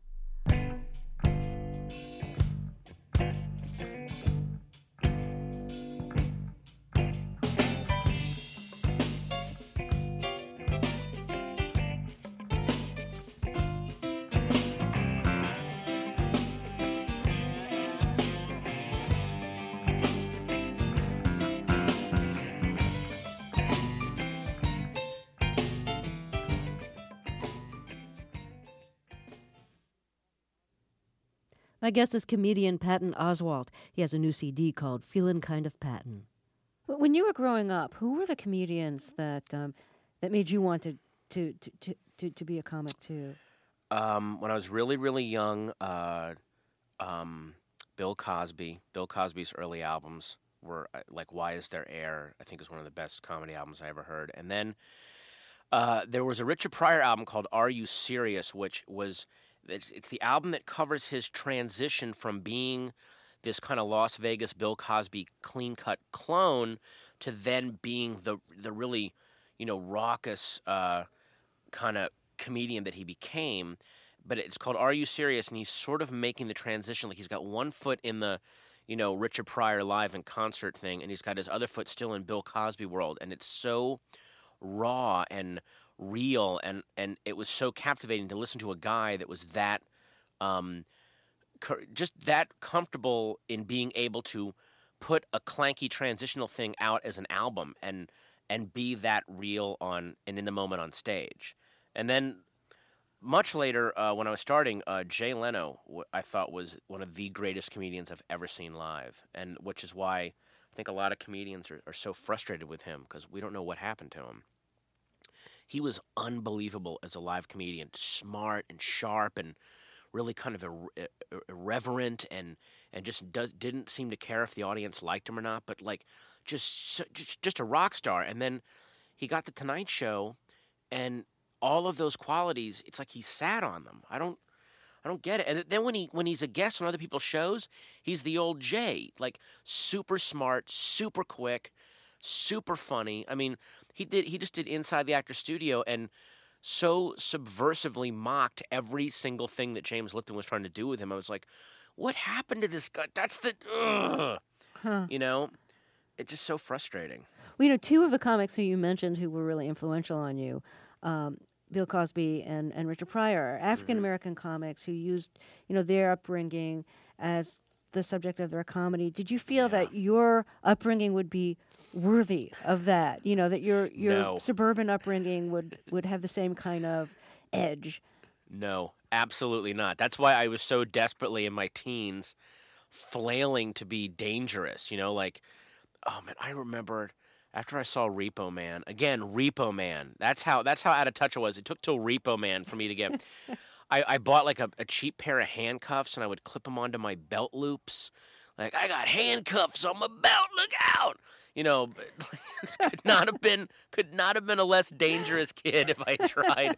My guest is comedian Patton Oswalt. He has a new C D called Feelin' Kind of Patton. When you were growing up, who were the comedians that um, that made you want to to, to, to, to, to be a comic too? Um, when I was really, really young, uh, um, Bill Cosby. Bill Cosby's early albums were uh, like "Why Is There Air?" I think is one of the best comedy albums I ever heard. And then uh, there was a Richard Pryor album called "Are You Serious?" which was It's, it's the album that covers his transition from being this kind of Las Vegas Bill Cosby clean-cut clone to then being the the really, you know, raucous uh, kind of comedian that he became. But it's called Are You Serious? And he's sort of making the transition. Like he's got one foot in the, you know, Richard Pryor live in concert thing, and he's got his other foot still in Bill Cosby world. And it's so raw and real, and, and it was so captivating to listen to a guy that was that um, co- just that comfortable in being able to put a clanky transitional thing out as an album and and be that real on and in the moment on stage. And then much later, uh, when I was starting, uh, Jay Leno, w- I thought was one of the greatest comedians I've ever seen live, and which is why I think a lot of comedians are, are so frustrated with him because we don't know what happened to him. He was unbelievable as a live comedian, smart and sharp and really kind of ir- irreverent and, and just does, didn't seem to care if the audience liked him or not, but like just, just just a rock star. And then he got the Tonight Show, and all of those qualities, it's like he sat on them. I don't I don't get it. And then when he when he's a guest on other people's shows, he's the old Jay, like super smart, super quick, super funny. I mean, he did he just did Inside the Actors Studio and so subversively mocked every single thing that James Lipton was trying to do with him. I was like, what happened to this guy? That's the ugh. Huh. You know, it's just so frustrating. Well, you know, two of the comics who you mentioned who were really influential on you, um, Bill Cosby and, and Richard Pryor, are African-American mm-hmm. comics who used, you know, their upbringing as the subject of their comedy. Did you feel yeah. that your upbringing would be worthy of that? You know, that your your no. suburban upbringing would, would have the same kind of edge? No, absolutely not. That's why I was so desperately in my teens flailing to be dangerous, you know, like, oh man, I remember after I saw Repo Man, again, Repo Man, that's how that's how out of touch I was. It took till Repo Man for me to get, I, I bought like a, a cheap pair of handcuffs and I would clip them onto my belt loops. Like, I got handcuffs on my belt, look out! You know, could not have been could not have been a less dangerous kid if I tried.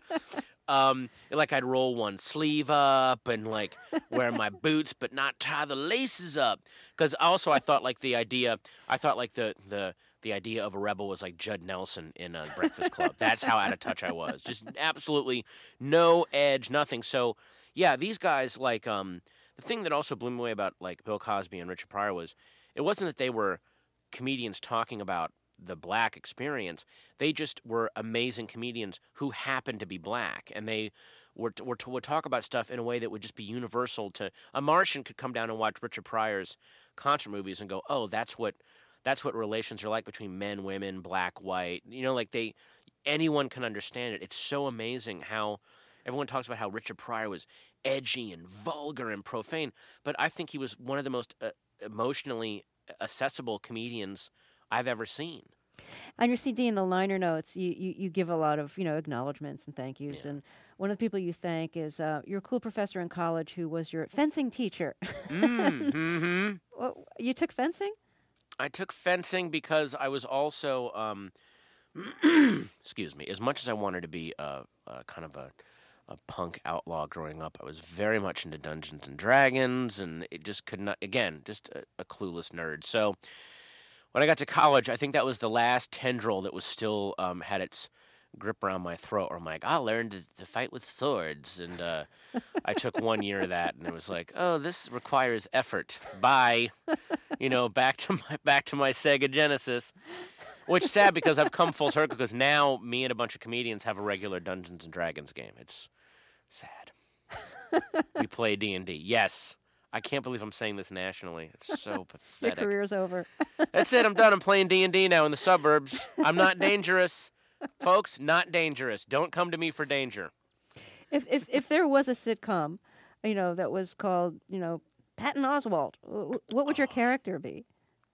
Um, like I'd roll one sleeve up and like wear my boots, but not tie the laces up. Because also I thought like the idea, I thought like the the the idea of a rebel was like Judd Nelson in a Breakfast Club. That's how out of touch I was. Just absolutely no edge, nothing. So yeah, these guys like um, the thing that also blew me away about like Bill Cosby and Richard Pryor was it wasn't that they were comedians talking about the black experience. They just were amazing comedians who happened to be black, and they were, were to, would talk about stuff in a way that would just be universal to a Martian could come down and watch Richard Pryor's concert movies and go, oh, that's what that's what relations are like between men, women, black, white. You know, like they anyone can understand it. It's so amazing how everyone talks about how Richard Pryor was edgy and vulgar and profane, but I think he was one of the most uh, emotionally accessible comedians I've ever seen. On your C D in the liner notes, you, you, you give a lot of, you know, acknowledgments and thank yous. Yeah. And one of the people you thank is uh, your cool professor in college who was your fencing teacher. mm, mm-hmm. Well, you took fencing? I took fencing because I was also, um, excuse me, as much as I wanted to be a, a kind of a, a punk outlaw growing up, I was very much into Dungeons and Dragons, and it just could not, again, just a, a clueless nerd. So when I got to college, I think that was the last tendril that was still um, had its grip around my throat. Or I'm like, I learned to, to fight with swords, and uh, I took one year of that, and it was like, oh, this requires effort. Bye, you know, back to my back to my Sega Genesis. Which is sad because I've come full circle because now me and a bunch of comedians have a regular Dungeons and Dragons game. It's sad. We play D and D. Yes. I can't believe I'm saying this nationally. It's so pathetic. Your career's over. That's it. I'm done. I'm playing D and D now in the suburbs. I'm not dangerous. Folks, not dangerous. Don't come to me for danger. If if if there was a sitcom, you know, that was called, you know, Patton Oswalt, what would your character be?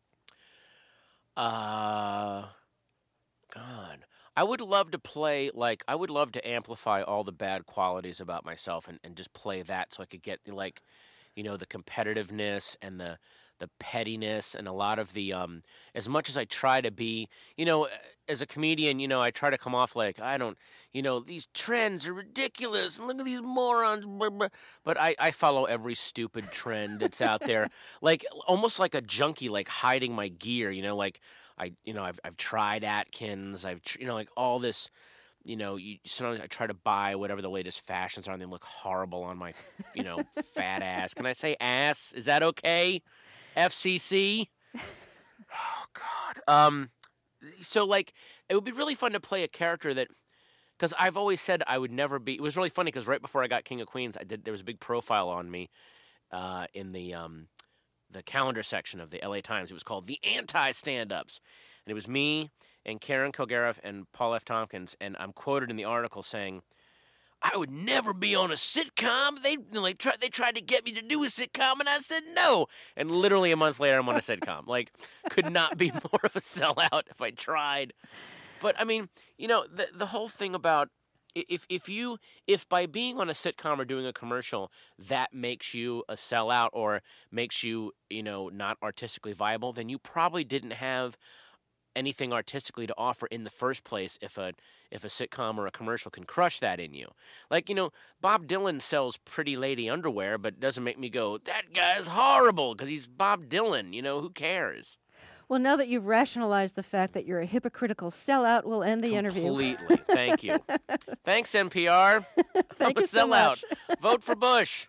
Uh, God. I would love to play, like, I would love to amplify all the bad qualities about myself and, and just play that so I could get, the, like, you know, the competitiveness and the the pettiness and a lot of the, um, as much as I try to be, you know, as a comedian, you know, I try to come off like, I don't, you know, these trends are ridiculous, and look at these morons, blah, blah. But I, I follow every stupid trend that's out there, like, almost like a junkie, like, hiding my gear, you know, like, I, you know, I've, I've tried Atkins, I've, you know, like, all this, you know, you, sometimes I try to buy whatever the latest fashions are, and they look horrible on my, you know, fat ass. Can I say ass? Is that okay? F C C? Oh, God. Um, so, like, it would be really fun to play a character that, because I've always said I would never be, it was really funny because right before I got King of Queens, I did, there was a big profile on me uh, in the, um, the calendar section of the L A Times. It was called The Anti-Stand-Ups. And it was me and Karen Kilgariff and Paul F. Tompkins, and I'm quoted in the article saying, I would never be on a sitcom. They like try, they tried to get me to do a sitcom, and I said no. And literally a month later, I'm on a sitcom. Like, could not be more of a sellout if I tried. But I mean, you know, the the whole thing about if if you if by being on a sitcom or doing a commercial that makes you a sellout or makes you, you know, not artistically viable, then you probably didn't have anything artistically to offer in the first place if a if a sitcom or a commercial can crush that in you. Like, you know, Bob Dylan sells pretty lady underwear, but it doesn't make me go, that guy's horrible, because he's Bob Dylan, you know, who cares? Well, now that you've rationalized the fact that you're a hypocritical sellout, we'll end the interview. Completely. Thank you. Thanks, N P R. Thank I'm you a so sellout. much. Vote for Bush.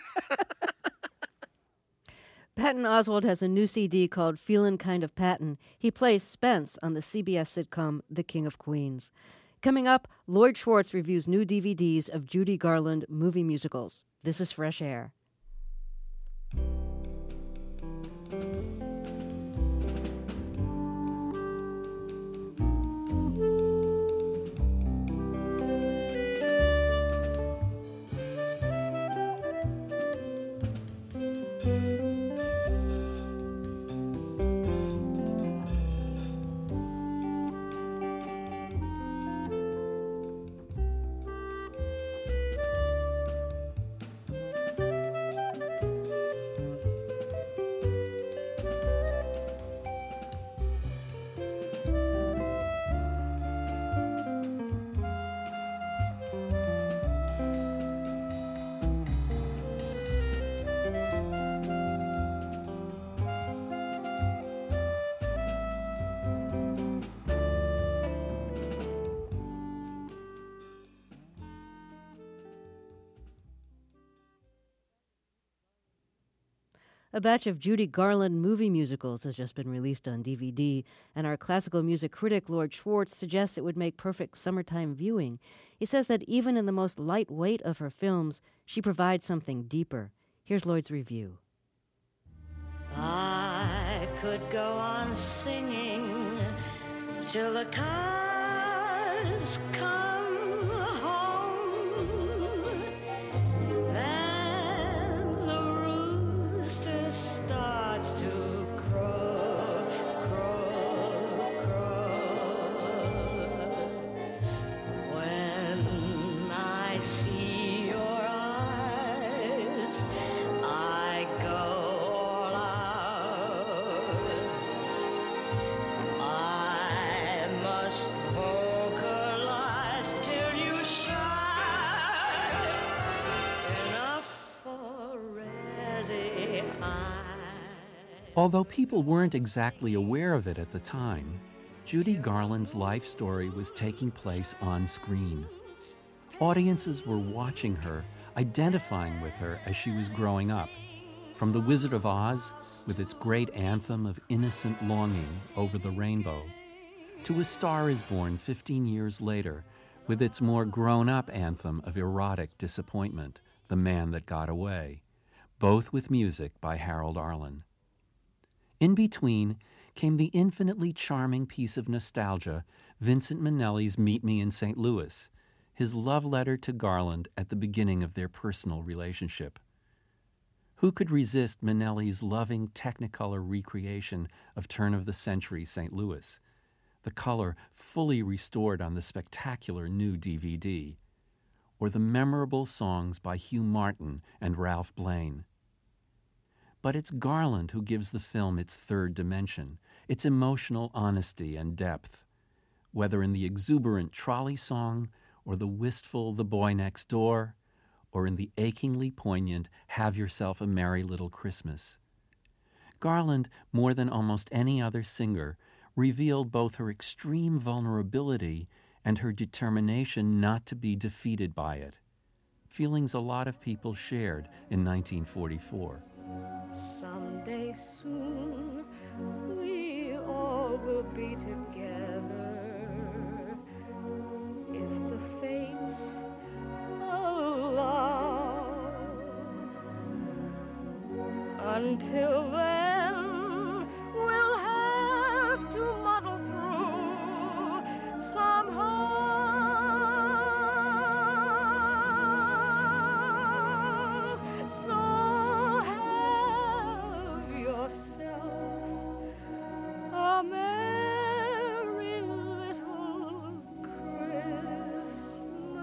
Patton Oswalt has a new C D called Feelin' Kind of Patton. He plays Spence on the C B S sitcom The King of Queens. Coming up, Lloyd Schwartz reviews new D V Ds of Judy Garland movie musicals. This is Fresh Air. A batch of Judy Garland movie musicals has just been released on D V D, and our classical music critic, Lloyd Schwartz, suggests it would make perfect summertime viewing. He says that even in the most lightweight of her films, she provides something deeper. Here's Lloyd's review. I could go on singing till the cows come home. Then the rooster starts to crow, crow, crow. When I see your eyes, I go all out. I must vocalize till you shout. Although people weren't exactly aware of it at the time, Judy Garland's life story was taking place on screen. Audiences were watching her, identifying with her as she was growing up. From The Wizard of Oz, with its great anthem of innocent longing over the rainbow, to A Star is Born fifteen years later, with its more grown-up anthem of erotic disappointment, The Man That Got Away, both with music by Harold Arlen. In between came the infinitely charming piece of nostalgia, Vincent Minnelli's Meet Me in Saint Louis, his love letter to Garland at the beginning of their personal relationship. Who could resist Minnelli's loving Technicolor recreation of turn-of-the-century Saint Louis, the color fully restored on the spectacular new D V D, or the memorable songs by Hugh Martin and Ralph Blaine? But it's Garland who gives the film its third dimension, its emotional honesty and depth, whether in the exuberant trolley song or the wistful The Boy Next Door, or in the achingly poignant Have Yourself a Merry Little Christmas. Garland, more than almost any other singer, revealed both her extreme vulnerability and her determination not to be defeated by it, feelings a lot of people shared in nineteen forty-four. Someday soon we all will be together if the fates allow. Until then, we'll have to muddle through somehow. So have yourself a merry little Christmas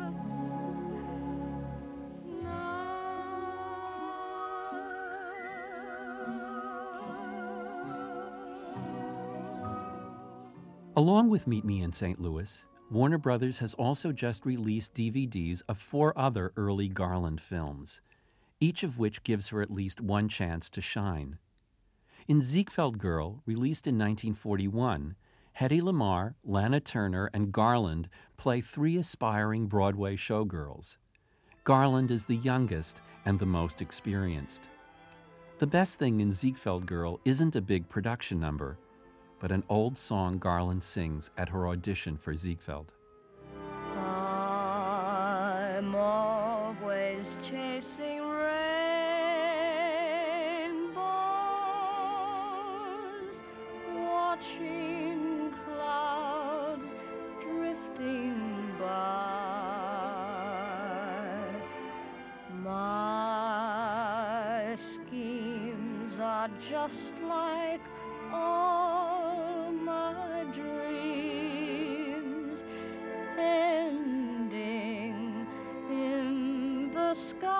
Along with Meet Me in Saint Louis, Warner Brothers has also just released D V Ds of four other early Garland films, each of which gives her at least one chance to shine. In Ziegfeld Girl, released in nineteen forty-one, Hedy Lamarr, Lana Turner, and Garland play three aspiring Broadway showgirls. Garland is the youngest and the most experienced. The best thing in Ziegfeld Girl isn't a big production number, but an old song Garland sings at her audition for Ziegfeld. I'm always chasing rainbows, watching clouds drifting by. My schemes are just like all my dreams, ending in the sky.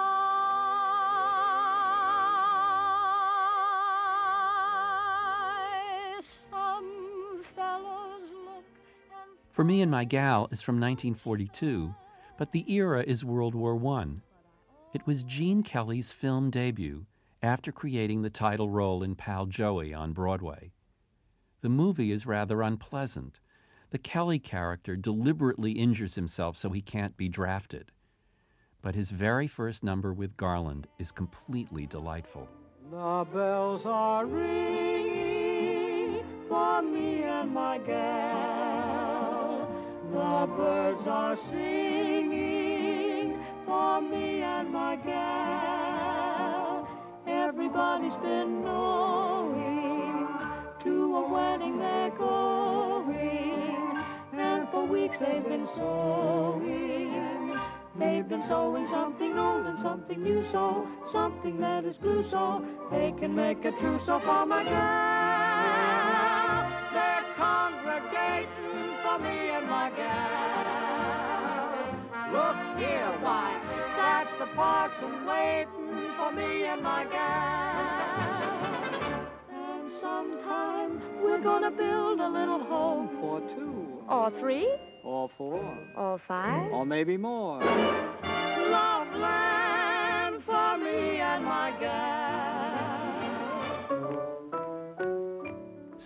Some fellows look and... For Me and My Gal is from nineteen forty-two, but the era is World War One. It was Gene Kelly's film debut, after creating the title role in Pal Joey on Broadway. The movie is rather unpleasant. The Kelly character deliberately injures himself so he can't be drafted. But his very first number with Garland is completely delightful. The bells are ringing for me and my gal. The birds are singing for me and my gal. Everybody's been knowing to a wedding they're going, and for weeks they've been sewing. They've been sewing something old and something new, so something that is blue, so they can make it true. So for my gal, their congregation, for me and my gal. Look here, why, that's the parson waiting for me and my gal. And sometime we're gonna build a little home for two. Or three? Or four. Or five? Or maybe more. Loveland for me and my gal.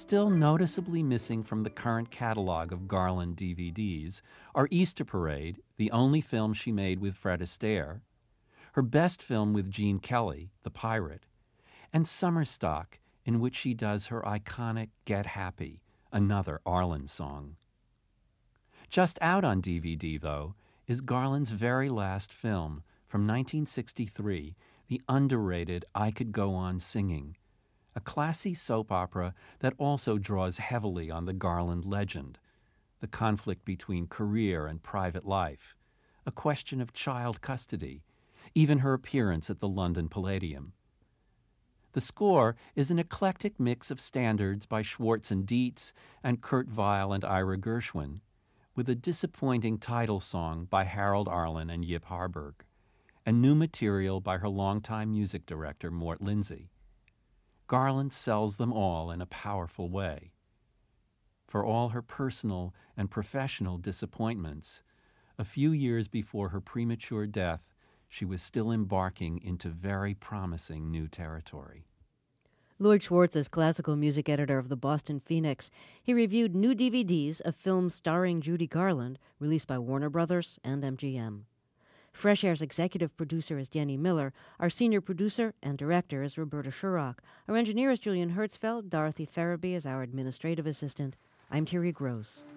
Still noticeably missing from the current catalog of Garland D V Ds are Easter Parade, the only film she made with Fred Astaire, her best film with Gene Kelly, The Pirate, and Summer Stock, in which she does her iconic Get Happy, another Arlen song. Just out on D V D, though, is Garland's very last film from nineteen sixty-three, the underrated I Could Go On Singing, a classy soap opera that also draws heavily on the Garland legend, the conflict between career and private life, a question of child custody, even her appearance at the London Palladium. The score is an eclectic mix of standards by Schwartz and Dietz and Kurt Weill and Ira Gershwin, with a disappointing title song by Harold Arlen and Yip Harburg, and new material by her longtime music director Mort Lindsay. Garland sells them all in a powerful way. For all her personal and professional disappointments, a few years before her premature death, she was still embarking into very promising new territory. Lloyd Schwartz is classical music editor of the Boston Phoenix. He reviewed new D V Ds of films starring Judy Garland, released by Warner Brothers and M G M. Fresh Air's executive producer is Danny Miller. Our senior producer and director is Roberta Shurrock. Our engineer is Julian Hertzfeld. Dorothy Farabee is our administrative assistant. I'm Terry Gross.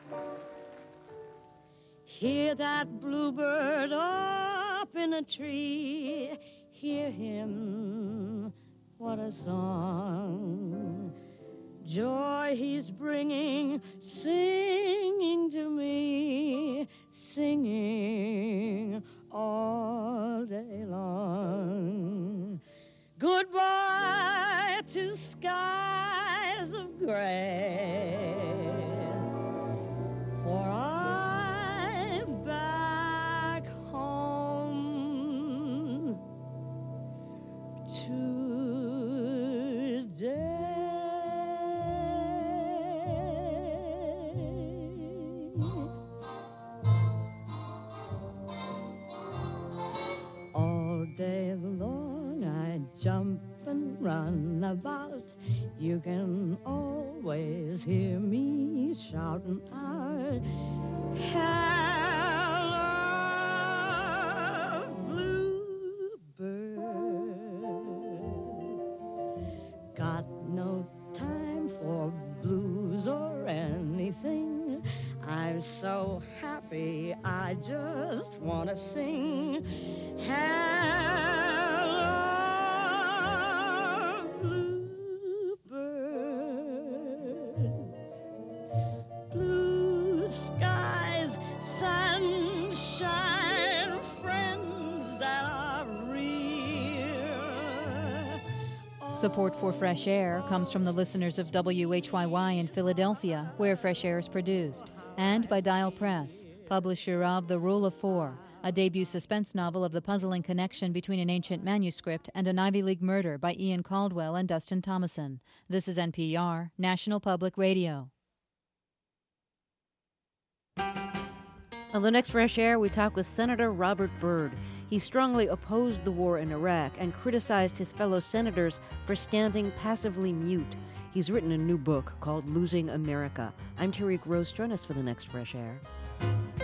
Hear that bluebird up in a tree. Hear him, what a song. Joy he's bringing, singing to me, singing all day long. Goodbye to skies of gray, for I'm back home today. All day long I jump and run about. You can always hear me shouting out, hello, bluebird. Got no time for blues or anything. I'm so happy I just want to sing. Hello, bluebird. Blue skies, sunshine, friends that are real. Support for Fresh Air comes from the listeners of W H Y Y in Philadelphia, where Fresh Air is produced, and by Dial Press, publisher of The Rule of Four, a debut suspense novel of the puzzling connection between an ancient manuscript and an Ivy League murder by Ian Caldwell and Dustin Thomason. This is N P R, National Public Radio. On the next Fresh Air, we talk with Senator Robert Byrd. He strongly opposed the war in Iraq and criticized his fellow senators for standing passively mute. He's written a new book called Losing America. I'm Terry Gross. Join us for the next Fresh Air.